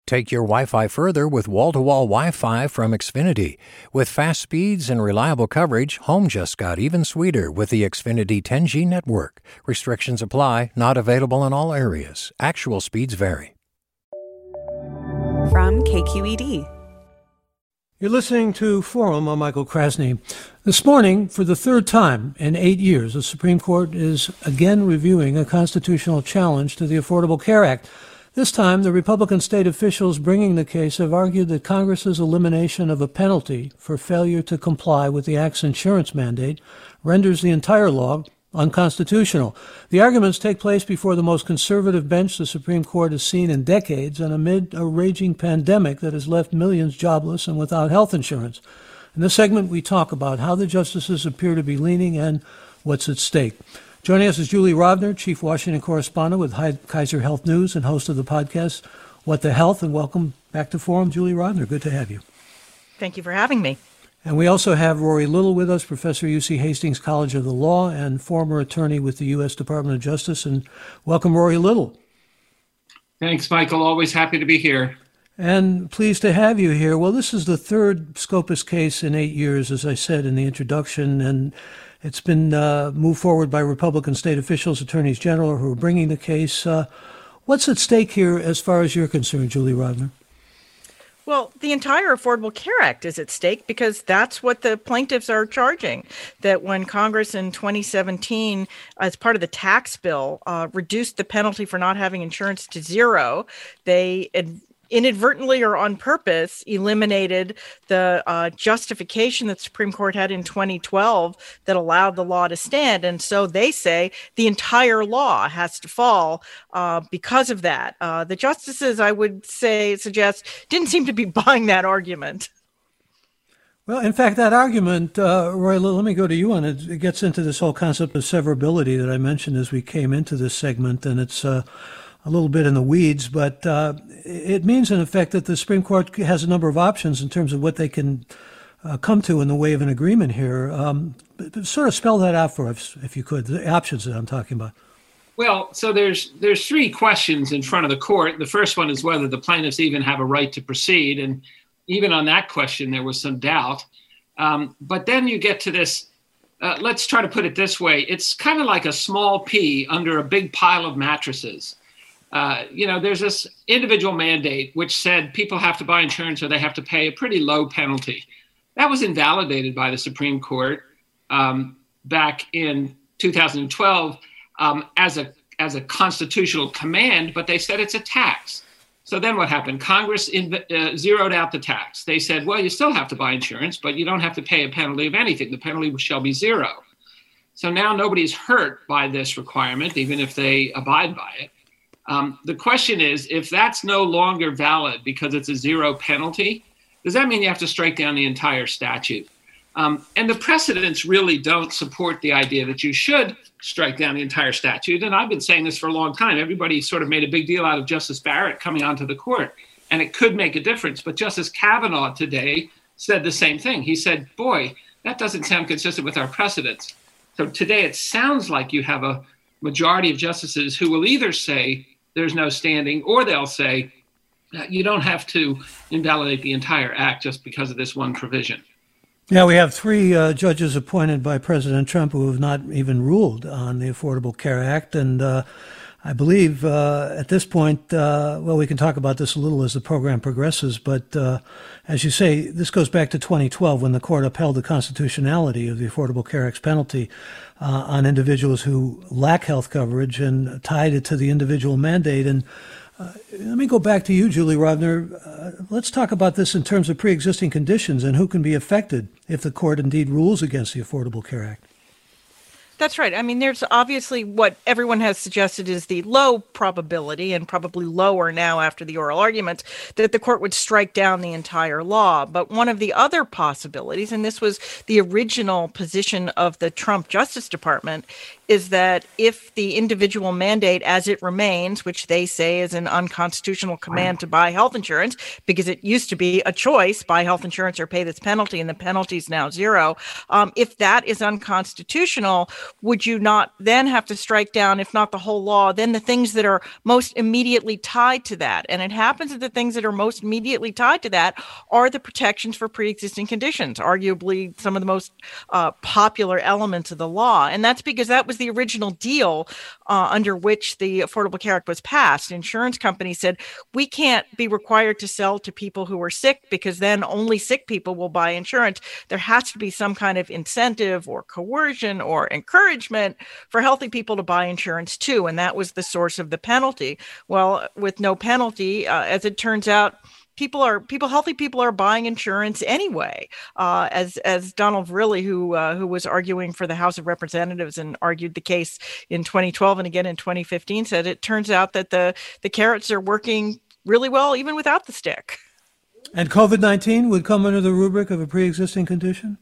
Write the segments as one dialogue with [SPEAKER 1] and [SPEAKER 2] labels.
[SPEAKER 1] Take your Wi-Fi further with wall-to-wall Wi-Fi from Xfinity. With fast speeds and reliable coverage, home just got even sweeter with the Xfinity 10G network. Restrictions apply, not available in all areas. Actual speeds vary.
[SPEAKER 2] From KQED.
[SPEAKER 3] You're listening to Forum. I'm Michael Krasny. This morning, for the third time in 8 years, the Supreme Court is again reviewing a constitutional challenge to the Affordable Care Act. This time, the Republican state officials bringing the case have argued that Congress's elimination of a penalty for failure to comply with the Act's insurance mandate renders the entire law unconstitutional. The arguments take place before the most conservative bench the Supreme Court has seen in decades and amid a raging pandemic that has left millions jobless and without health insurance. In this segment, we talk about how the justices appear to be leaning and what's at stake. Joining us is Julie Rovner, Chief Washington Correspondent with Kaiser Health News and host of the podcast, What the Health, and welcome back to Forum, Julie Rovner. Good to have you.
[SPEAKER 4] Thank you for having me.
[SPEAKER 3] And we also have Rory Little with us, Professor UC Hastings College of the Law and former attorney with the U.S. Department of Justice. And welcome, Rory Little.
[SPEAKER 5] Thanks, Michael. Always happy to be here.
[SPEAKER 3] And pleased to have you here. Well, this is the third SCOPUS case in 8 years, as I said in the introduction, and it's been moved forward by Republican state officials, attorneys general, who are bringing the case. What's at stake here as far as you're concerned, Julie Rovner?
[SPEAKER 4] Well, the entire Affordable Care Act is at stake because that's what the plaintiffs are charging, that when Congress in 2017, as part of the tax bill, reduced the penalty for not having insurance to zero, they inadvertently or on purpose eliminated the justification that the Supreme Court had in 2012 that allowed the law to stand. And so they say the entire law has to fall because of that. The justices, I would suggest, didn't seem to be buying that argument.
[SPEAKER 3] Well, in fact, that argument, Roy, let me go to you on it. It gets into this whole concept of severability that I mentioned as we came into this segment, and it's a little bit in the weeds, but it means, in effect, that the Supreme Court has a number of options in terms of what they can come to in the way of an agreement here. Sort of spell that out for us, if you could, the options that I'm talking about.
[SPEAKER 5] Well, so there's three questions in front of the court. The first one is whether the plaintiffs even have a right to proceed, and even on that question, there was some doubt. But then you get to this, let's try to put it this way. It's kind of like a small pea under a big pile of mattresses. There's this individual mandate which said people have to buy insurance or they have to pay a pretty low penalty. That was invalidated by the Supreme Court back in 2012 as a constitutional command, but they said it's a tax. So then what happened? Congress zeroed out the tax. They said, well, you still have to buy insurance, but you don't have to pay a penalty of anything. The penalty shall be zero. So now nobody's hurt by this requirement, even if they abide by it. The question is, if that's no longer valid because it's a zero penalty, does that mean you have to strike down the entire statute? And the precedents really don't support the idea that you should strike down the entire statute. And I've been saying this for a long time. Everybody sort of made a big deal out of Justice Barrett coming onto the court, and it could make a difference. But Justice Kavanaugh today said the same thing. He said, boy, that doesn't sound consistent with our precedents. So today it sounds like you have a majority of justices who will either say there's no standing, or they'll say you don't have to invalidate the entire act just because of this one provision.
[SPEAKER 3] Yeah, we have three judges appointed by President Trump who have not even ruled on the Affordable Care Act. And I believe at this point, we can talk about this a little as the program progresses. But as you say, this goes back to 2012 when the court upheld the constitutionality of the Affordable Care Act's penalty on individuals who lack health coverage and tied it to the individual mandate. And let me go back to you, Julie Rovner. Let's talk about this in terms of pre-existing conditions and who can be affected if the court indeed rules against the Affordable Care Act.
[SPEAKER 4] That's right. I mean, there's obviously what everyone has suggested is the low probability, and probably lower now after the oral arguments, that the court would strike down the entire law. But one of the other possibilities, and this was the original position of the Trump Justice Department, is that if the individual mandate as it remains, which they say is an unconstitutional command to buy health insurance, because it used to be a choice, buy health insurance or pay this penalty, and the penalty is now zero. If that is unconstitutional, would you not then have to strike down, if not the whole law, then the things that are most immediately tied to that? And it happens that the things that are most immediately tied to that are the protections for pre-existing conditions, arguably some of the most popular elements of the law. And that's because that was the original deal under which the Affordable Care Act was passed. Insurance companies said, we can't be required to sell to people who are sick because then only sick people will buy insurance. There has to be some kind of incentive or coercion or encouragement for healthy people to buy insurance too. And that was the source of the penalty. Well, with no penalty, as it turns out, healthy people are buying insurance anyway. As Donald Verrilli, who was arguing for the House of Representatives and argued the case in 2012 and again in 2015, said it turns out that the carrots are working really well even without the stick.
[SPEAKER 3] And COVID-19 would come under the rubric of a pre-existing condition?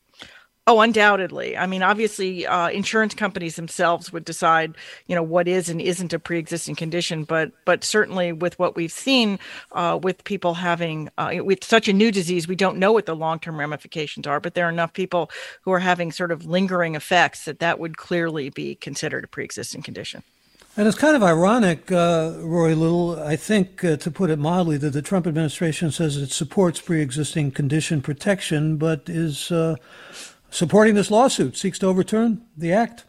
[SPEAKER 4] Oh, undoubtedly. I mean, obviously, insurance companies themselves would decide, what is and isn't a pre-existing condition. But certainly, with what we've seen with people having with such a new disease, we don't know what the long-term ramifications are. But there are enough people who are having sort of lingering effects that would clearly be considered a pre-existing condition.
[SPEAKER 3] And it's kind of ironic, Rory Little, I think, to put it mildly, that the Trump administration says it supports pre-existing condition protection, but is supporting this lawsuit, seeks to overturn the act,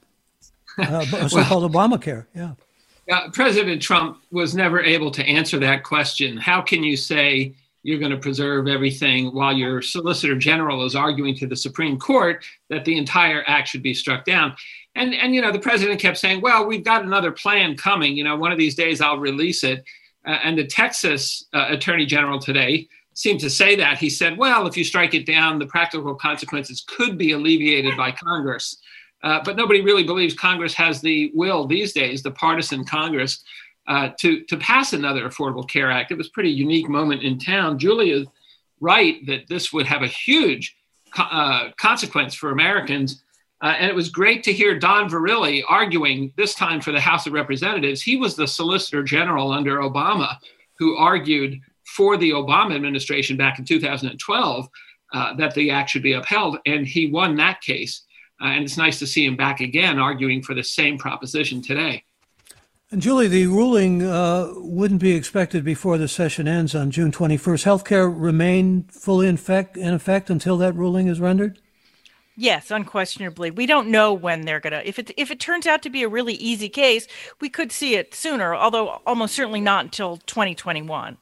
[SPEAKER 3] so-called Obamacare. Yeah.
[SPEAKER 5] President Trump was never able to answer that question. How can you say you're going to preserve everything while your Solicitor General is arguing to the Supreme Court that the entire act should be struck down? And the president kept saying, well, we've got another plan coming. One of these days I'll release it. And the Texas Attorney General today seemed to say that. He said, well, if you strike it down, the practical consequences could be alleviated by Congress. But nobody really believes Congress has the will these days, the partisan Congress, to pass another Affordable Care Act. It was a pretty unique moment in town. Julia's right that this would have a huge consequence for Americans. And it was great to hear Don Verrilli arguing this time for the House of Representatives. He was the Solicitor General under Obama who argued for the Obama administration back in 2012 that the act should be upheld. And he won that case. And it's nice to see him back again arguing for the same proposition today.
[SPEAKER 3] And Julie, the ruling wouldn't be expected before the session ends on June 21st. Healthcare remain fully in effect until that ruling is rendered?
[SPEAKER 4] Yes, unquestionably. We don't know when they're going to. If it turns out to be a really easy case, we could see it sooner, although almost certainly not until 2021.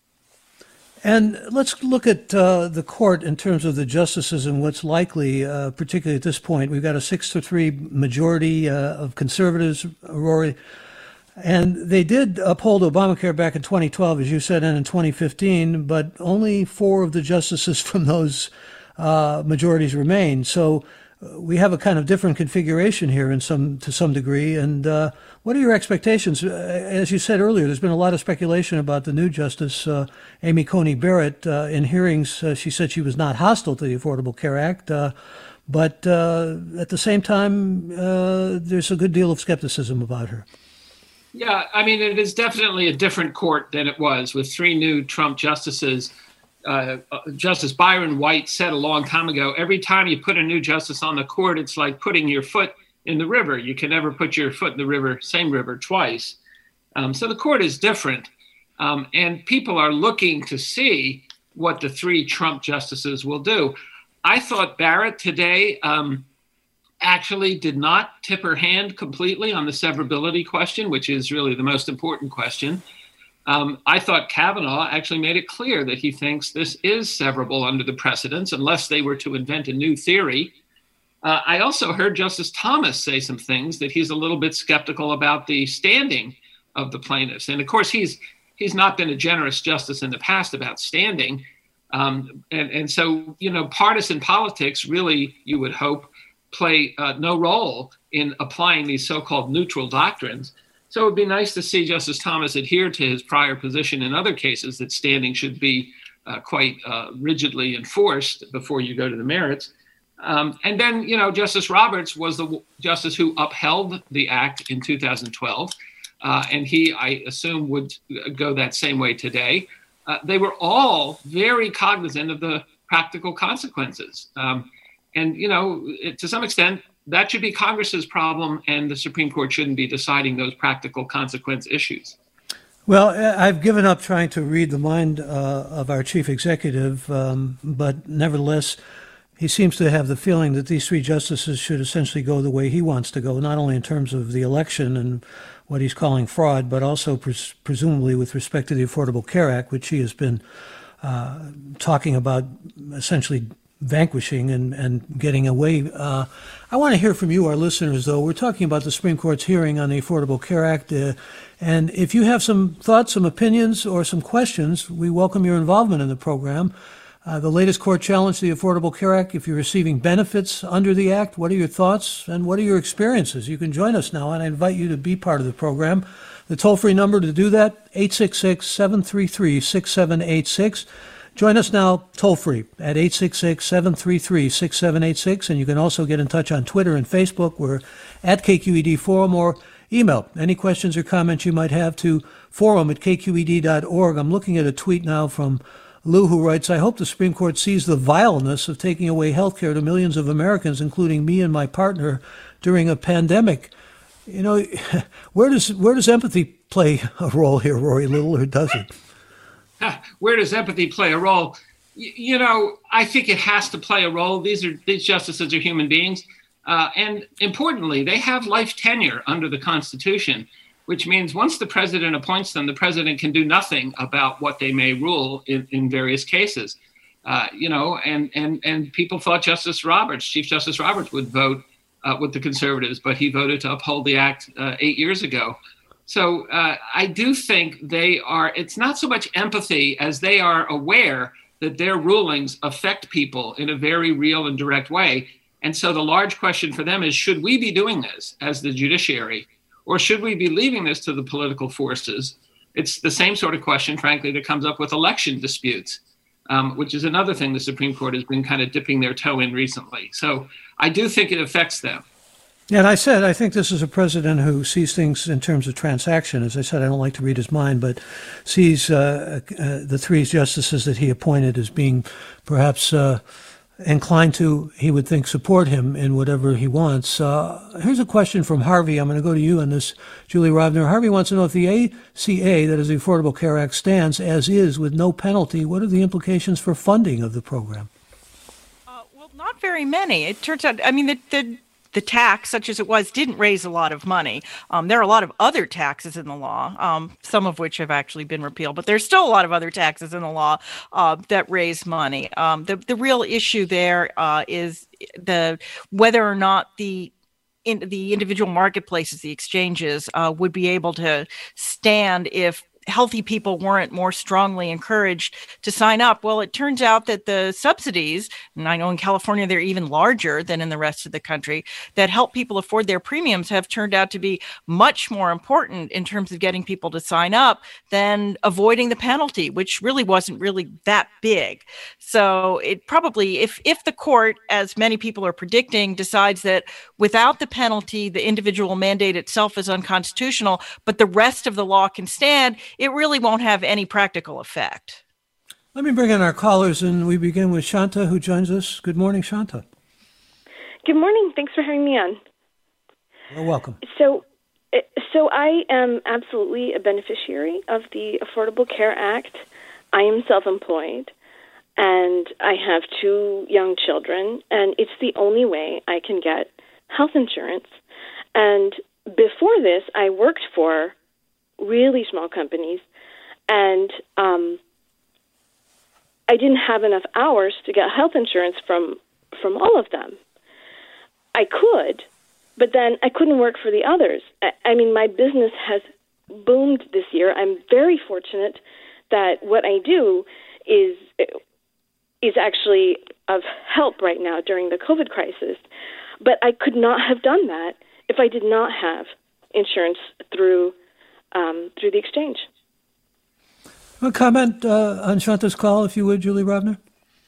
[SPEAKER 3] And let's look at the court in terms of the justices and what's likely, particularly at this point. We've got a 6-3 majority of conservatives, Rory. And they did uphold Obamacare back in 2012, as you said, and in 2015, but only 4 of the justices from those majorities remain. So we have a kind of different configuration here to some degree. And what are your expectations? As you said earlier, there's been a lot of speculation about the new Justice, Amy Coney Barrett. In hearings, she said she was not hostile to the Affordable Care Act. But at the same time, there's a good deal of skepticism about her.
[SPEAKER 5] Yeah, I mean, it is definitely a different court than it was with 3 new Trump justices. Justice Byron White said a long time ago, every time you put a new justice on the court, it's like putting your foot in the river. You can never put your foot in the same river twice. So the court is different. And people are looking to see what the 3 Trump justices will do. I thought Barrett today actually did not tip her hand completely on the severability question, which is really the most important question. I thought Kavanaugh actually made it clear that he thinks this is severable under the precedents unless they were to invent a new theory. I also heard Justice Thomas say some things that he's a little bit skeptical about the standing of the plaintiffs. And of course, he's not been a generous justice in the past about standing. And so, partisan politics really, you would hope, play no role in applying these so-called neutral doctrines. So it would be nice to see Justice Thomas adhere to his prior position in other cases that standing should be quite rigidly enforced before you go to the merits. And then, Justice Roberts was the justice who upheld the act in 2012. And he, I assume, would go that same way today. They were all very cognizant of the practical consequences. And, to some extent, that should be Congress's problem, and the Supreme Court shouldn't be deciding those practical consequence issues.
[SPEAKER 3] Well, I've given up trying to read the mind of our chief executive, but nevertheless, he seems to have the feeling that these three justices should essentially go the way he wants to go, not only in terms of the election and what he's calling fraud, but also presumably with respect to the Affordable Care Act, which he has been talking about essentially vanquishing and getting away. I want to hear from you, our listeners, though. We're talking about the Supreme Court's hearing on the Affordable Care Act. And if you have some thoughts, some opinions, or some questions, we welcome your involvement in the program. The latest court challenge to the Affordable Care Act, if you're receiving benefits under the Act, what are your thoughts and what are your experiences? You can join us now, and I invite you to be part of the program. The toll-free number to do that, 866-733-6786. Join us now toll-free at 866-733-6786, and you can also get in touch on Twitter and Facebook. We're at KQED Forum, or email any questions or comments you might have to forum@kqed.org. I'm looking at a tweet now from Lou, who writes, I hope the Supreme Court sees the vileness of taking away health care to millions of Americans, including me and my partner, during a pandemic. Where does empathy play a role here, Rory Little, or does it?
[SPEAKER 5] Where does empathy play a role? I think it has to play a role. These justices are human beings. And importantly, they have life tenure under the Constitution, which means once the president appoints them, the president can do nothing about what they may rule in various cases. And people thought Chief Justice Roberts would vote with the conservatives, but he voted to uphold the act 8 years ago. So I do think it's not so much empathy as they are aware that their rulings affect people in a very real and direct way. And so the large question for them is, should we be doing this as the judiciary, or should we be leaving this to the political forces? It's the same sort of question, frankly, that comes up with election disputes, which is another thing the Supreme Court has been kind of dipping their toe in recently. So I do think it affects them.
[SPEAKER 3] Yeah, and I think this is a president who sees things in terms of transaction. As I said, I don't like to read his mind, but sees the three justices that he appointed as being perhaps inclined to, he would think, support him in whatever he wants. Here's a question from Harvey. I'm going to go to you on this, Julie Rovner. Harvey wants to know if the ACA, that is the Affordable Care Act, stands as is with no penalty. What are the implications for funding of the program?
[SPEAKER 4] Well, not very many. It turns out, the tax, such as it was, didn't raise a lot of money. There are a lot of other taxes in the law, some of which have actually been repealed, but there's still a lot of other taxes in the law that raise money. The real issue there is whether or not the individual marketplaces, the exchanges, would be able to stand if healthy people weren't more strongly encouraged to sign up. Well, it turns out that the subsidies, and I know in California they're even larger than in the rest of the country, that help people afford their premiums have turned out to be much more important in terms of getting people to sign up than avoiding the penalty, which really wasn't really that big. So it probably, if the court, as many people are predicting, decides that without the penalty, the individual mandate itself is unconstitutional, but the rest of the law can stand, it really won't have any practical effect.
[SPEAKER 3] Let me bring in our callers, and we begin with Shanta, who joins us. Good morning, Shanta.
[SPEAKER 2] Good morning. Thanks for having me on.
[SPEAKER 3] You're welcome.
[SPEAKER 2] So I am absolutely a beneficiary of the Affordable Care Act. I am self-employed, and I have 2 young children, and it's the only way I can get health insurance. And before this, I worked for really small companies, and I didn't have enough hours to get health insurance from all of them. I could, but then I couldn't work for the others. My business has boomed this year. I'm very fortunate that what I do is actually of help right now during the COVID crisis. But I could not have done that if I did not have insurance through the exchange.
[SPEAKER 3] A comment on Shanta's call, if you would, Julie Rovner?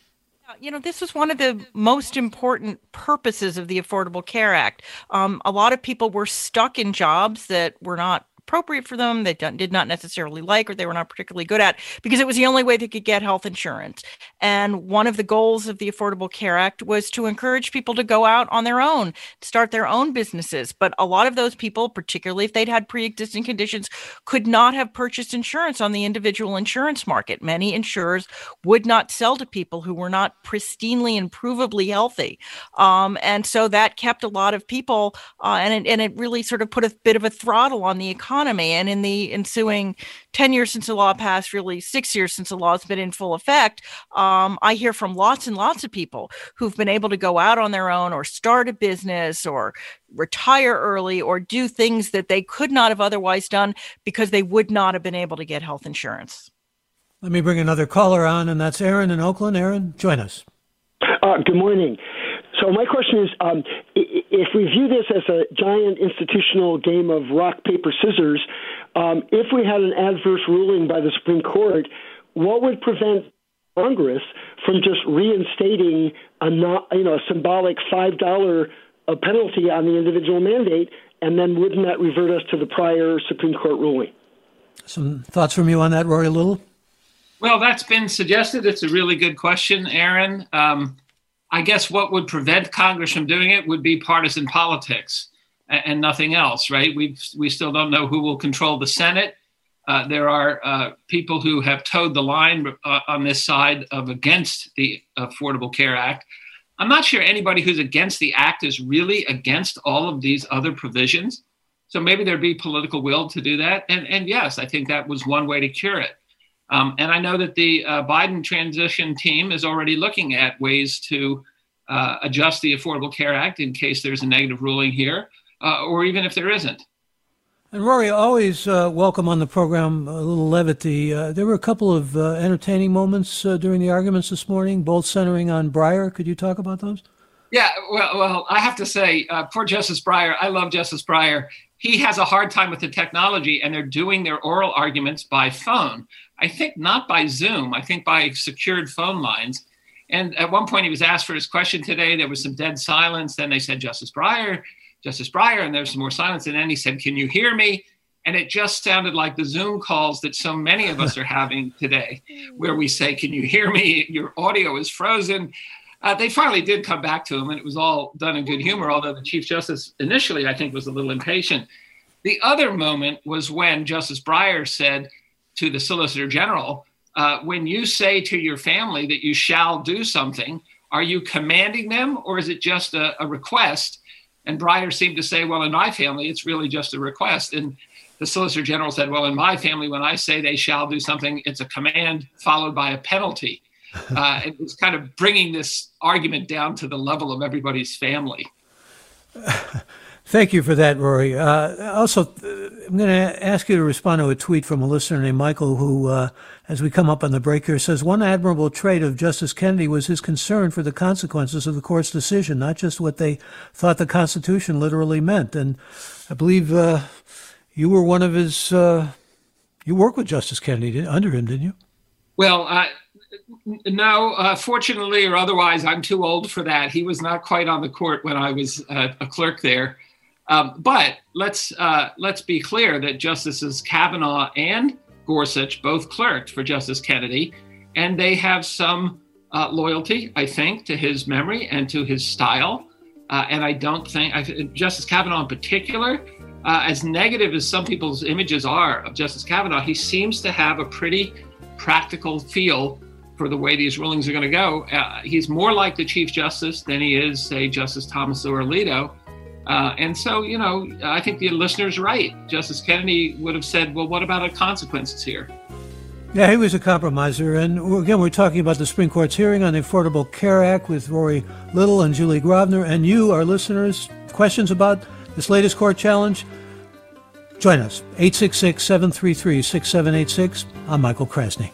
[SPEAKER 4] This was one of the most important purposes of the Affordable Care Act. A lot of people were stuck in jobs that were not appropriate for them, they did not necessarily like, or they were not particularly good at, because it was the only way they could get health insurance. And one of the goals of the Affordable Care Act was to encourage people to go out on their own, start their own businesses. But a lot of those people, particularly if they'd had pre-existing conditions, could not have purchased insurance on the individual insurance market. Many insurers would not sell to people who were not pristinely and provably healthy. And so that kept a lot of people, and it really sort of put a bit of a throttle on the economy. And in the ensuing 10 years since the law passed, really 6 years since the law has been in full effect, I hear from lots and lots of people who've been able to go out on their own or start a business or retire early or do things that they could not have otherwise done because they would not have been able to get health insurance.
[SPEAKER 3] Let me bring another caller on, and that's Aaron in Oakland. Aaron, join us.
[SPEAKER 6] Good morning. So my question is, if we view this as a giant institutional game of rock, paper, scissors, if we had an adverse ruling by the Supreme Court, what would prevent Congress from just reinstating a symbolic $5 penalty on the individual mandate, and then wouldn't that revert us to the prior Supreme Court ruling?
[SPEAKER 3] Some thoughts from you on that, Rory Little?
[SPEAKER 5] Well, that's been suggested. It's a really good question, Aaron. I guess what would prevent Congress from doing it would be partisan politics and nothing else, right? We still don't know who will control the Senate. There are people who have towed the line on this side of against the Affordable Care Act. I'm not sure anybody who's against the act is really against all of these other provisions. So maybe there'd be political will to do that. And yes, I think that was one way to cure it. And I know that the Biden transition team is already looking at ways to adjust the Affordable Care Act in case there's a negative ruling here, or even if there isn't.
[SPEAKER 3] And Rory, always welcome on the program a little levity. There were a couple of entertaining moments during the arguments this morning, both centering on Breyer. Could you talk about those?
[SPEAKER 5] Yeah, well, I have to say, poor Justice Breyer, I love Justice Breyer. He has a hard time with the technology, and they're doing their oral arguments by phone. I think not by Zoom, I think by secured phone lines. And at one point he was asked for his question today. There was some dead silence. Then they said, Justice Breyer, and there's some more silence. And then he said, can you hear me? And it just sounded like the Zoom calls that so many of us are having today, where we say, can you hear me? Your audio is frozen. They finally did come back to him, and it was all done in good humor, although the Chief Justice initially, I think, was a little impatient. The other moment was when Justice Breyer said to the Solicitor General, when you say to your family that you shall do something, are you commanding them, or is it just a request? And Breyer seemed to say, well, in my family, it's really just a request. And the Solicitor General said, well, in my family, when I say they shall do something, it's a command followed by a penalty. It was kind of bringing this argument down to the level of everybody's family.
[SPEAKER 3] Thank you for that, Rory. Also, I'm going to ask you to respond to a tweet from a listener named Michael who, as we come up on the break here, says one admirable trait of Justice Kennedy was his concern for the consequences of the court's decision, not just what they thought the Constitution literally meant. And I believe you were one of his, you worked with Justice Kennedy under him, didn't you?
[SPEAKER 5] Well, no, fortunately or otherwise, I'm too old for that. He was not quite on the court when I was a clerk there. But let's be clear that Justices Kavanaugh and Gorsuch both clerked for Justice Kennedy, and they have some loyalty, I think, to his memory and to his style. And I don't think, Justice Kavanaugh in particular, as negative as some people's images are of Justice Kavanaugh, he seems to have a pretty practical feel for the way these rulings are going to go. He's more like the Chief Justice than he is, say, Justice Thomas or Alito. And so, I think the listener's right. Justice Kennedy would have said, well, what about the consequences here?
[SPEAKER 3] Yeah, he was a compromiser. And again, we're talking about the Supreme Court's hearing on the Affordable Care Act with Rory Little and Julie Grosvenor. And you, our listeners, questions about this latest court challenge? Join us, 866-733-6786. I'm Michael Krasny.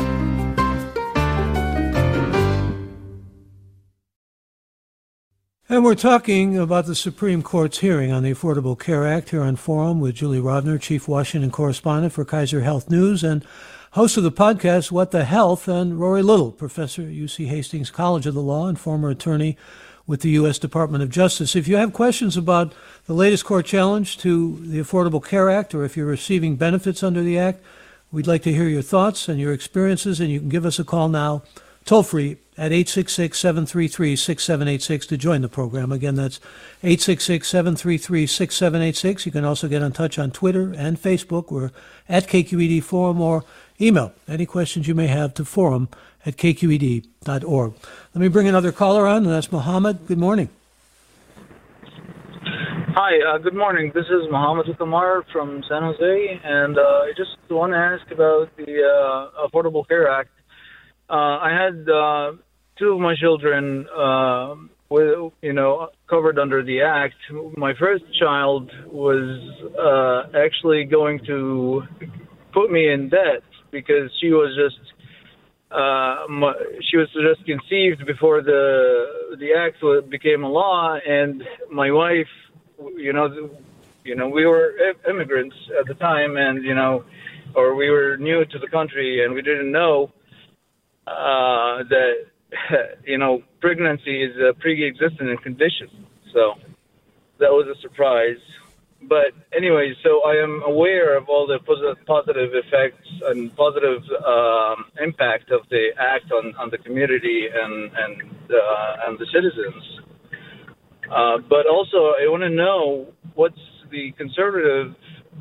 [SPEAKER 3] And we're talking about the Supreme Court's hearing on the Affordable Care Act here on Forum with Julie Rovner, Chief Washington Correspondent for Kaiser Health News. And host of the podcast What the Health, and Rory Little, professor at UC Hastings College of the Law and former attorney with the U.S. Department of Justice. If you have questions about the latest court challenge to the Affordable Care Act, or if you're receiving benefits under the Act, we'd like to hear your thoughts and your experiences, and you can give us a call now, toll-free, at 866-733-6786 to join the program. Again, that's 866-733-6786. You can also get in touch on Twitter and Facebook. We're at KQED Forum, or email any questions you may have to forum@kqed.org. Let me bring another caller on, and that's Mohammed. Good morning.
[SPEAKER 7] Hi, good morning. This is Mohammed Kamar from San Jose, and I just want to ask about the Affordable Care Act. I had two of my children, covered under the Act. My first child was actually going to put me in debt because she was just conceived before the Act became a law, and my wife. We were immigrants at the time, and or we were new to the country, and we didn't know that pregnancy is a pre-existing condition. So that was a surprise. But anyway, so I am aware of all the positive effects and positive impact of the act on the community and the citizens. But also, I want to know what's the conservative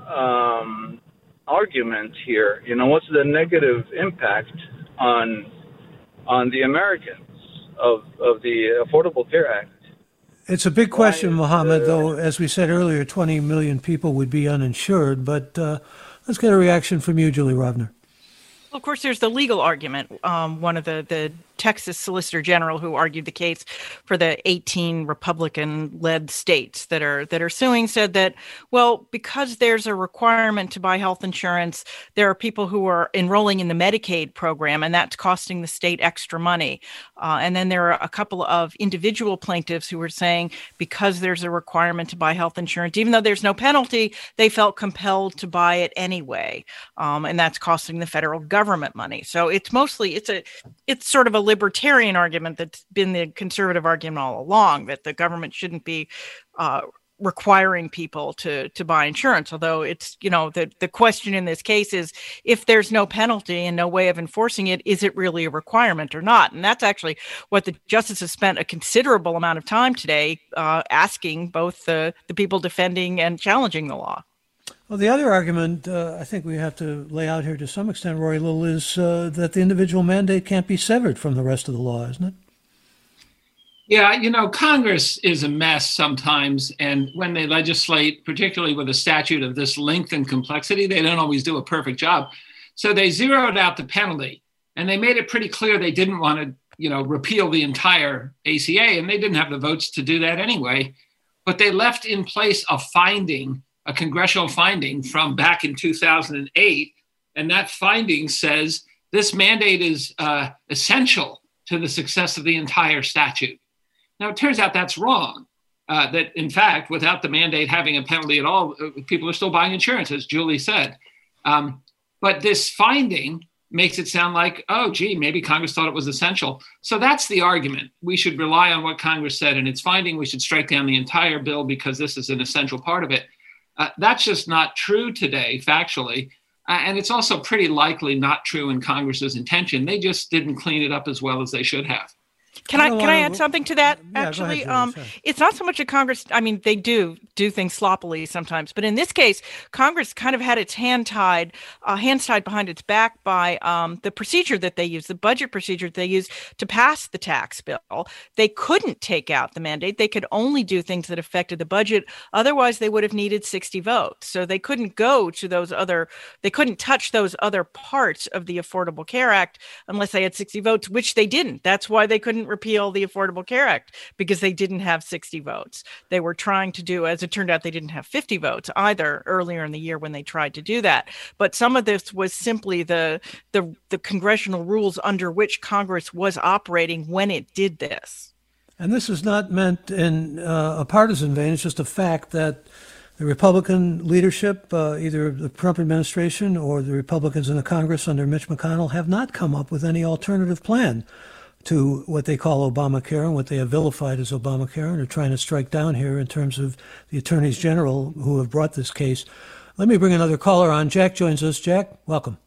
[SPEAKER 7] argument here. What's the negative impact on the Americans of the Affordable Care Act?
[SPEAKER 3] It's a big question, Mohammed, though, as we said earlier, 20 million people would be uninsured. But let's get a reaction from you, Julie Rovner.
[SPEAKER 4] Well, of course, there's the legal argument. One of the Texas Solicitor General who argued the case for the 18 Republican-led states that are suing said that, well, because there's a requirement to buy health insurance, there are people who are enrolling in the Medicaid program, and that's costing the state extra money. And then there are a couple of individual plaintiffs who were saying because there's a requirement to buy health insurance, even though there's no penalty, they felt compelled to buy it anyway, and that's costing the federal government money. So it's sort of a libertarian argument that's been the conservative argument all along, that the government shouldn't be requiring people to buy insurance. Although it's, the question in this case is, if there's no penalty and no way of enforcing it, is it really a requirement or not? And that's actually what the justices spent a considerable amount of time today asking both the people defending and challenging the law.
[SPEAKER 3] Well, the other argument I think we have to lay out here to some extent, Rory Little, is that the individual mandate can't be severed from the rest of the law, isn't it?
[SPEAKER 5] Yeah, Congress is a mess sometimes, and when they legislate, particularly with a statute of this length and complexity, they don't always do a perfect job. So they zeroed out the penalty, and they made it pretty clear they didn't want to, repeal the entire ACA, and they didn't have the votes to do that anyway. But they left in place a congressional finding from back in 2008. And that finding says this mandate is essential to the success of the entire statute. Now, it turns out that's wrong. That, in fact, without the mandate having a penalty at all, people are still buying insurance, as Julie said. But this finding makes it sound like, oh, gee, maybe Congress thought it was essential. So that's the argument. We should rely on what Congress said in its finding. We should strike down the entire bill because this is an essential part of it. That's just not true today, factually. And it's also pretty likely not true in Congress's intention. They just didn't clean it up as well as they should have.
[SPEAKER 4] Can I add something to that?
[SPEAKER 3] Yeah,
[SPEAKER 4] actually,
[SPEAKER 3] go ahead, Julie,
[SPEAKER 4] it's not so much a Congress. I mean, they do things sloppily sometimes, but in this case, Congress kind of had its hands tied behind its back by the procedure that they use, the budget procedure they use to pass the tax bill. They couldn't take out the mandate. They could only do things that affected the budget. Otherwise, they would have needed 60 votes. So they couldn't go to they couldn't touch those other parts of the Affordable Care Act unless they had 60 votes, which they didn't. That's why they couldn't repeal the Affordable Care Act, because they didn't have 60 votes. They were trying to do, as it turned out, they didn't have 50 votes either earlier in the year when they tried to do that. But some of this was simply the congressional rules under which Congress was operating when it did this.
[SPEAKER 3] And this is not meant in a partisan vein. It's just a fact that The Republican leadership, either the Trump administration or the Republicans in the Congress under Mitch McConnell, have not come up with any alternative plan to what they call Obamacare and what they have vilified as Obamacare, and are trying to strike down here in terms of the attorneys general who have brought this case. Let me bring another caller on. Jack joins us. Jack, welcome.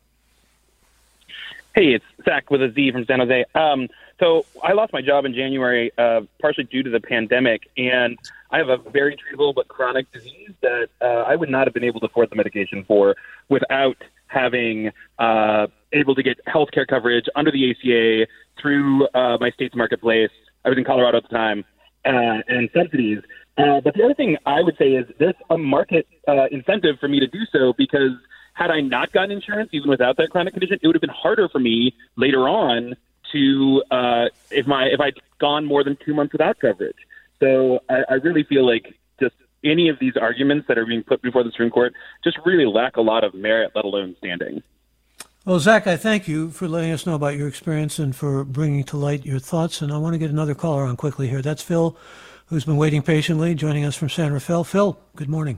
[SPEAKER 8] Hey, it's Zach with a Z from San Jose. So I lost my job in January, partially due to the pandemic, and I have a very treatable but chronic disease that I would not have been able to afford the medication for without having able to get health care coverage under the ACA through my state's marketplace. I was in Colorado at the time, and subsidies. But the other thing I would say is there's a market incentive for me to do so, because had I not gotten insurance, even without that chronic condition, it would have been harder for me later on to if I'd gone more than 2 months without coverage. So I really feel like just any of these arguments that are being put before the Supreme Court just really lack a lot of merit, let alone standing.
[SPEAKER 3] Well, Zach, I thank you for letting us know about your experience and for bringing to light your thoughts. And I want to get another caller on quickly here. That's Phil, who's been waiting patiently, joining us from San Rafael. Phil, good morning.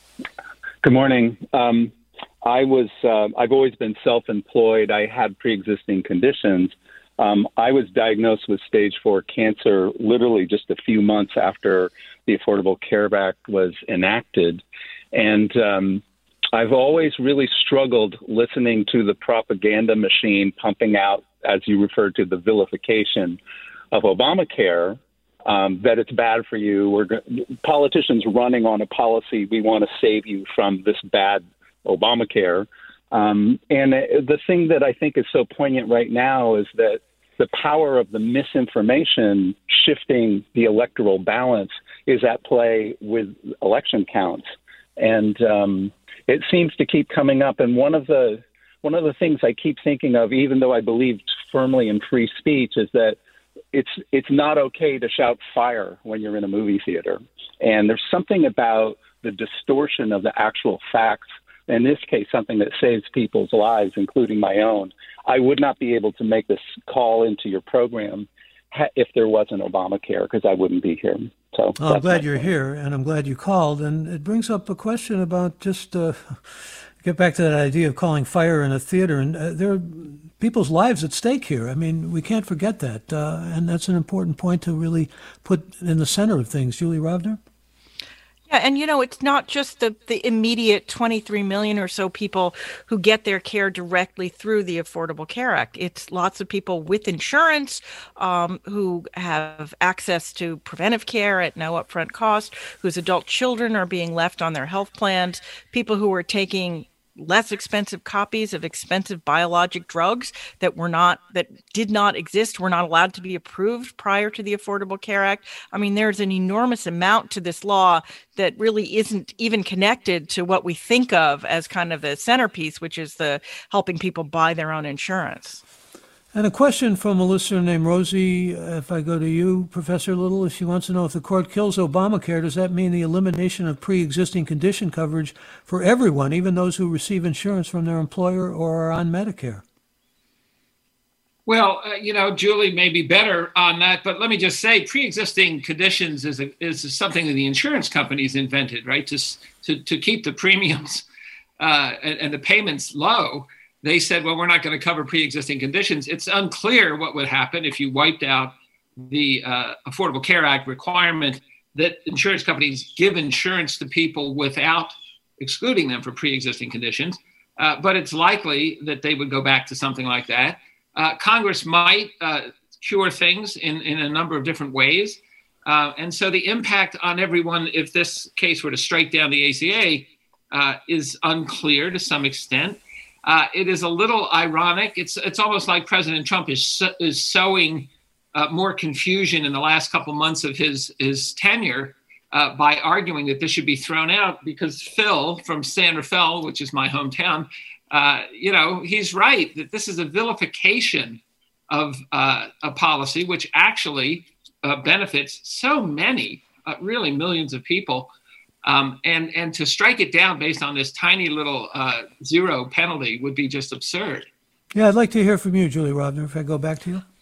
[SPEAKER 9] Good morning. I've always been self-employed. I had pre-existing conditions. I was diagnosed with stage 4 cancer literally just a few months after the Affordable Care Act was enacted. And I've always really struggled listening to the propaganda machine pumping out, as you referred to, the vilification of Obamacare, that it's bad for you. Politicians running on a policy, we want to save you from this bad Obamacare. And the thing that I think is so poignant right now is that the power of the misinformation shifting the electoral balance is at play with election counts. And it seems to keep coming up. And one of the things I keep thinking of, even though I believe firmly in free speech, is that it's not okay to shout fire when you're in a movie theater. And there's something about the distortion of the actual facts, in this case, something that saves people's lives, including my own. I would not be able to make this call into your program if there wasn't Obamacare, because I wouldn't be here. So
[SPEAKER 3] I'm glad you're here, and I'm glad you called. And it brings up a question about just get back to that idea of calling fire in a theater. And there are people's lives at stake here. I mean, we can't forget that. And that's an important point to really put in the center of things. Julie Rovner?
[SPEAKER 4] Yeah, and it's not just the immediate 23 million or so people who get their care directly through the Affordable Care Act. It's lots of people with insurance who have access to preventive care at no upfront cost, whose adult children are being left on their health plans, people who are taking less expensive copies of expensive biologic drugs that did not exist, were not allowed to be approved prior to the Affordable Care Act. I mean, there's an enormous amount to this law that really isn't even connected to what we think of as kind of the centerpiece, which is the helping people buy their own insurance.
[SPEAKER 3] And a question from a listener named Rosie, if I go to you, Professor Little, she wants to know, if the court kills Obamacare, does that mean the elimination of pre-existing condition coverage for everyone, even those who receive insurance from their employer or are on Medicare?
[SPEAKER 5] Well, Julie may be better on that, but let me just say, pre-existing conditions is something that the insurance companies invented, right? To keep the premiums and the payments low. They said, well, we're not going to cover pre-existing conditions. It's unclear what would happen if you wiped out the Affordable Care Act requirement that insurance companies give insurance to people without excluding them for pre-existing conditions. But it's likely that they would go back to something like that. Congress might cure things in a number of different ways. And so the impact on everyone, if this case were to strike down the ACA, is unclear to some extent. It is a little ironic. It's almost like President Trump is sowing more confusion in the last couple months of his tenure by arguing that this should be thrown out, because Phil from San Rafael, which is my hometown, he's right that this is a vilification of a policy which actually benefits so many, really millions of people. And to strike it down based on this tiny little zero penalty would be just absurd.
[SPEAKER 3] Yeah, I'd like to hear from you, Julie Rovner, if I go back to you.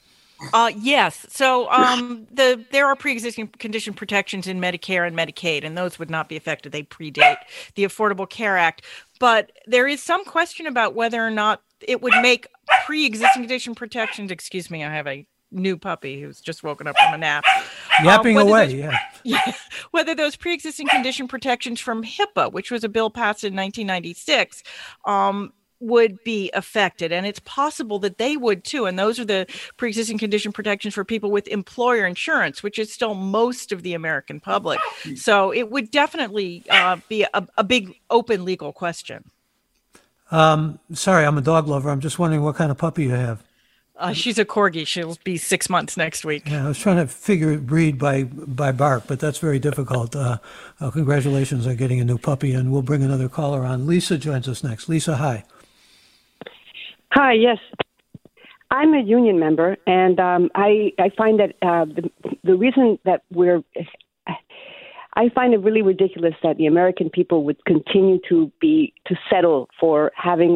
[SPEAKER 4] Yes. So there are pre-existing condition protections in Medicare and Medicaid, and those would not be affected. They predate the Affordable Care Act. But there is some question about whether or not it would make pre-existing condition protections. Excuse me, I have a new puppy who's just woken up from a nap.
[SPEAKER 3] Yapping away,
[SPEAKER 4] Whether those pre-existing condition protections from HIPAA, which was a bill passed in 1996, would be affected. And it's possible that they would too. And those are the pre-existing condition protections for people with employer insurance, which is still most of the American public. So it would definitely be a big open legal question.
[SPEAKER 3] Sorry, I'm a dog lover. I'm just wondering what kind of puppy you have.
[SPEAKER 4] She's a corgi. She'll be 6 months next week.
[SPEAKER 3] Yeah, I was trying to figure breed by bark, but that's very difficult. Congratulations on getting a new puppy, and we'll bring another caller on. Lisa joins us next. Lisa, hi.
[SPEAKER 10] Hi, yes. I'm a union member, and I find that the reason that I find it really ridiculous that the American people would continue to settle for having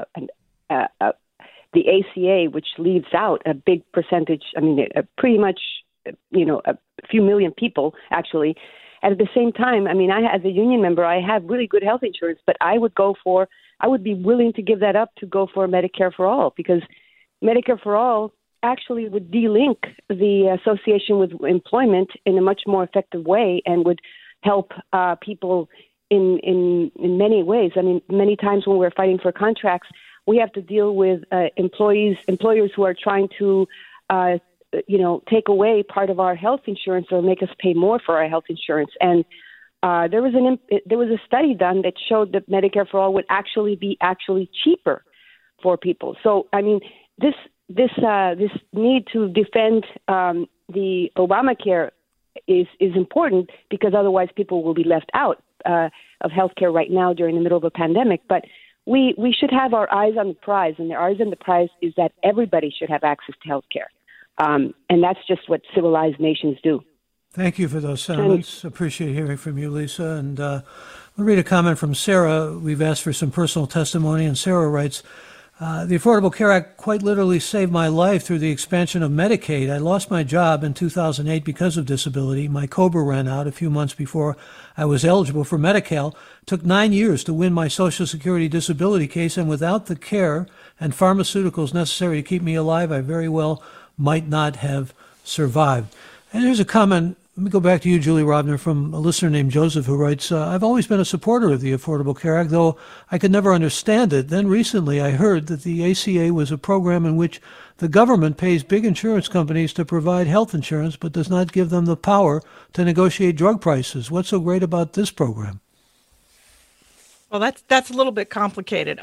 [SPEAKER 10] the ACA, which leaves out a big percentage. I mean, pretty much, a few million people actually. And at the same time, I mean, as a union member, I have really good health insurance, but I would be willing to give that up to go for Medicare for All, because Medicare for All actually would delink the association with employment in a much more effective way and would help people in many ways. I mean, many times when we're fighting for contracts, we have to deal with employers who are trying to, take away part of our health insurance or make us pay more for our health insurance. And there was a study done that showed that Medicare for All would actually be cheaper for people. So, I mean, this need to defend the Obamacare is important, because otherwise people will be left out of healthcare right now during the middle of a pandemic. But we should have our eyes on the prize, and the eyes on the prize is that everybody should have access to health care. And that's just what civilized nations do.
[SPEAKER 3] Thank you for those sentiments. Appreciate hearing from you, Lisa. And I'll read a comment from Sarah. We've asked for some personal testimony, and Sarah writes, the Affordable Care Act quite literally saved my life through the expansion of Medicaid. I lost my job in 2008 because of disability. My COBRA ran out a few months before I was eligible for Medi-Cal. It took 9 years to win my Social Security disability case, and without the care and pharmaceuticals necessary to keep me alive, I very well might not have survived. And here's a comment. Let me go back to you, Julie Robner, from a listener named Joseph, who writes, I've always been a supporter of the Affordable Care Act, though I could never understand it. Then recently I heard that the ACA was a program in which the government pays big insurance companies to provide health insurance, but does not give them the power to negotiate drug prices. What's so great about this program?
[SPEAKER 4] Well, that's a little bit complicated.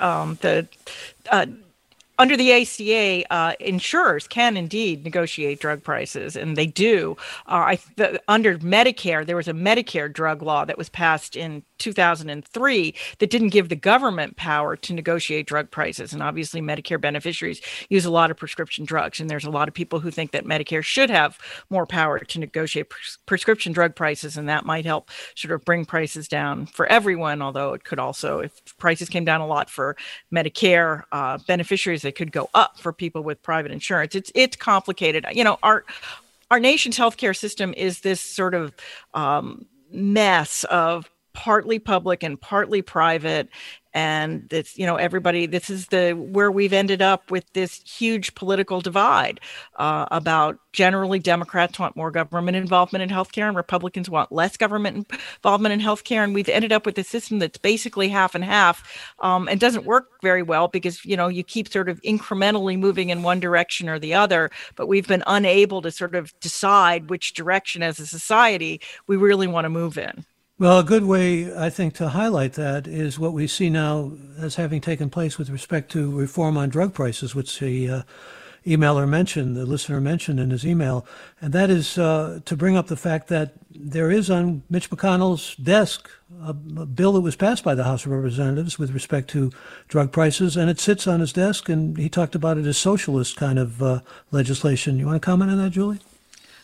[SPEAKER 4] Under the ACA, insurers can indeed negotiate drug prices, and they do. Under Medicare, there was a Medicare drug law that was passed in 2003 that didn't give the government power to negotiate drug prices. And obviously, Medicare beneficiaries use a lot of prescription drugs, and there's a lot of people who think that Medicare should have more power to negotiate prescription drug prices, and that might help sort of bring prices down for everyone, although it could also, if prices came down a lot for Medicare beneficiaries, they could go up for people with private insurance. It's complicated. Our nation's healthcare system is this sort of mess of partly public and partly private. And it's, everybody, this is where we've ended up with this huge political divide about generally Democrats want more government involvement in healthcare and Republicans want less government involvement in healthcare. And we've ended up with a system that's basically half and half and doesn't work very well because, you keep sort of incrementally moving in one direction or the other, but we've been unable to sort of decide which direction as a society we really want to move in.
[SPEAKER 3] Well, a good way, I think, to highlight that is what we see now as having taken place with respect to reform on drug prices, which the emailer mentioned, the listener mentioned in his email, and that is to bring up the fact that there is on Mitch McConnell's desk a bill that was passed by the House of Representatives with respect to drug prices, and it sits on his desk, and he talked about it as socialist kind of legislation. You want to comment on that, Julie?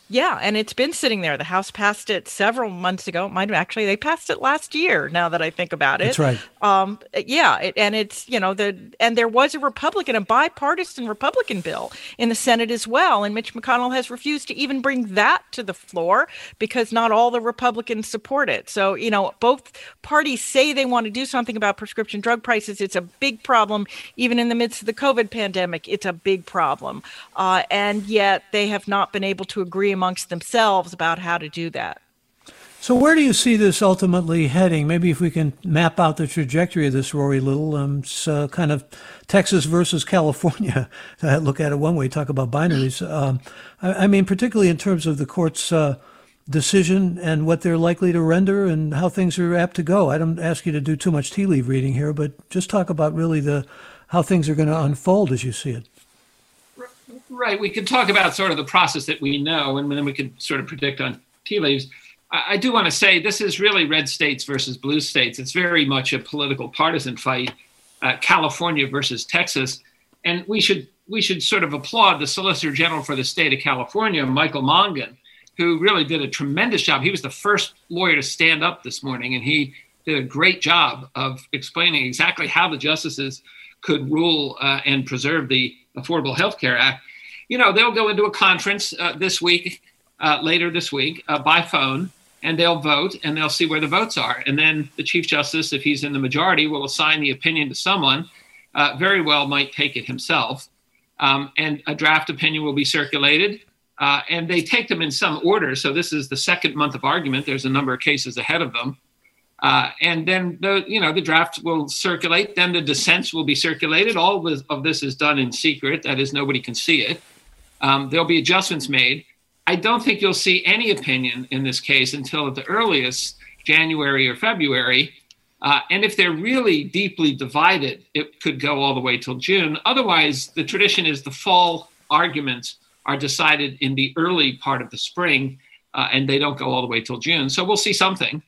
[SPEAKER 4] Yeah, and it's been sitting there. The House passed it several months ago. They passed it last year, now that I think about it.
[SPEAKER 3] That's right.
[SPEAKER 4] And it's, and there was a bipartisan Republican bill in the Senate as well. And Mitch McConnell has refused to even bring that to the floor because not all the Republicans support it. So, both parties say they want to do something about prescription drug prices. It's a big problem. Even in the midst of the COVID pandemic, it's a big problem. And yet they have not been able to agree amongst themselves about how to do that.
[SPEAKER 3] So where do you see this ultimately heading? Maybe if we can map out the trajectory of this, Rory Little, it's kind of Texas versus California. To look at it one way, talk about binaries. I mean, particularly in terms of the court's decision and what they're likely to render and how things are apt to go. I don't ask you to do too much tea leaf reading here, but just talk about really how things are going to unfold as you see it.
[SPEAKER 5] Right. We could talk about sort of the process that we know, and then we could sort of predict on tea leaves. I do want to say this is really red states versus blue states. It's very much a political partisan fight, California versus Texas. And we should sort of applaud the Solicitor General for the state of California, Michael Mongan, who really did a tremendous job. He was the first lawyer to stand up this morning, and he did a great job of explaining exactly how the justices could rule and preserve the Affordable Health Care Act. They'll go into a conference later this week, by phone, and they'll vote, and they'll see where the votes are. And then the Chief Justice, if he's in the majority, will assign the opinion to someone, very well might take it himself. And a draft opinion will be circulated, and they take them in some order. So this is the second month of argument. There's a number of cases ahead of them. And then the draft will circulate. Then the dissents will be circulated. All of this is done in secret. That is, nobody can see it. There'll be adjustments made. I don't think you'll see any opinion in this case until at the earliest January or February. And if they're really deeply divided, it could go all the way till June. Otherwise, the tradition is the fall arguments are decided in the early part of the spring, and they don't go all the way till June. So we'll see something.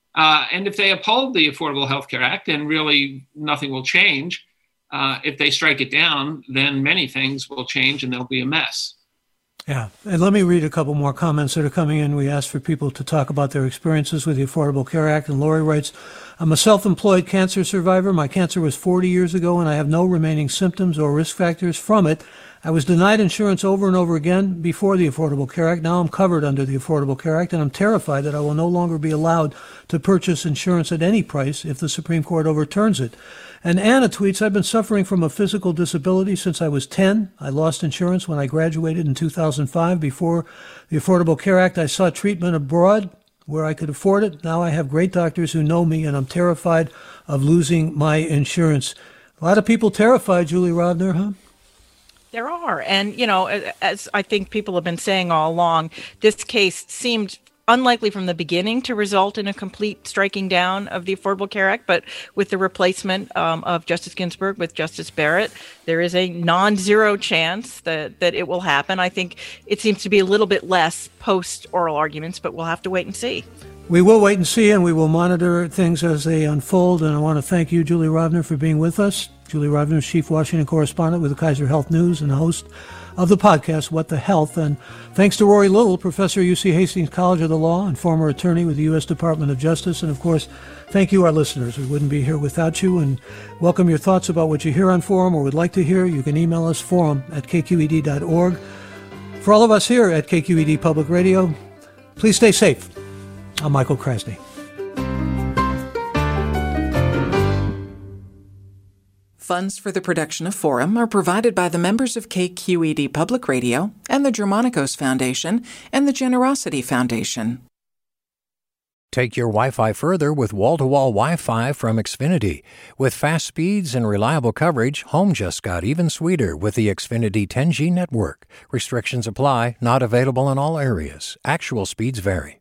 [SPEAKER 5] And if they uphold the Affordable Health Care Act, then really nothing will change. If they strike it down, then many things will change and there'll be a mess.
[SPEAKER 3] Yeah. And let me read a couple more comments that are coming in. We asked for people to talk about their experiences with the Affordable Care Act. And Lori writes, I'm a self-employed cancer survivor. My cancer was 40 years ago, and I have no remaining symptoms or risk factors from it. I was denied insurance over and over again before the Affordable Care Act. Now I'm covered under the Affordable Care Act, and I'm terrified that I will no longer be allowed to purchase insurance at any price if the Supreme Court overturns it. And Anna tweets, I've been suffering from a physical disability since I was 10. I lost insurance when I graduated in 2005. Before the Affordable Care Act, I sought treatment abroad where I could afford it. Now I have great doctors who know me, and I'm terrified of losing my insurance. A lot of people terrified, Julie Rovner, huh?
[SPEAKER 4] There are. And, as I think people have been saying all along, this case seemed unlikely from the beginning to result in a complete striking down of the Affordable Care Act. But with the replacement of Justice Ginsburg with Justice Barrett, there is a non-zero chance that it will happen. I think it seems to be a little bit less post-oral arguments, but we'll have to wait and see.
[SPEAKER 3] We will wait and see, and we will monitor things as they unfold. And I want to thank you, Julie Rovner, for being with us. Julie Rovner is Chief Washington Correspondent with the Kaiser Health News and host of the podcast, What the Health. And thanks to Rory Little, professor at UC Hastings College of the Law and former attorney with the U.S. Department of Justice. And, of course, thank you, our listeners. We wouldn't be here without you. And welcome your thoughts about what you hear on Forum or would like to hear. You can email us, forum@kqed.org. For all of us here at KQED Public Radio, please stay safe. I'm Michael Krasny.
[SPEAKER 11] Funds for the production of Forum are provided by the members of KQED Public Radio and the Germanicos Foundation and the Generosity Foundation.
[SPEAKER 1] Take your Wi-Fi further with wall-to-wall Wi-Fi from Xfinity. With fast speeds and reliable coverage, home just got even sweeter with the Xfinity 10G network. Restrictions apply, not available in all areas. Actual speeds vary.